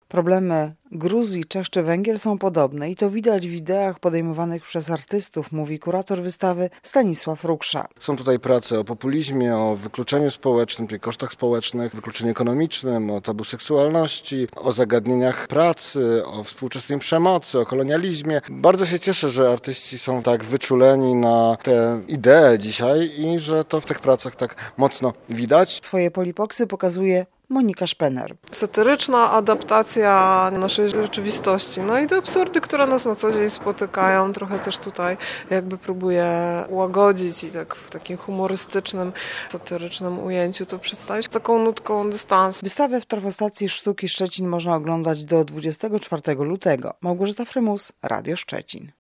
Problemy Gruzji, Czech czy Węgier są podobne i to widać w ideach podejmowanych przez artystów, mówi kurator wystawy Stanisław Ruksza. Są tutaj prace o populizmie, o wykluczeniu społecznym, czyli kosztach społecznych, wykluczeniu ekonomicznym, o tabu seksualności, o zagadnieniach pracy, o współczesnej przemocy, o kolonializmie. Bardzo się cieszę, że artyści są tak wyczuleni na te idee dzisiaj i że to w tych pracach tak mocno widać. Swoje polipoksy pokazuje Monika Szpener. Satyryczna adaptacja naszej rzeczywistości. No i te absurdy, które nas na co dzień spotykają, trochę też tutaj jakby próbuję łagodzić i tak w takim humorystycznym, satyrycznym ujęciu to przedstawić taką nutką dystansu. Wystawę w Trwastacji Sztuki Szczecin można oglądać do 24 lutego. Małgorzata Frymus, Radio Szczecin.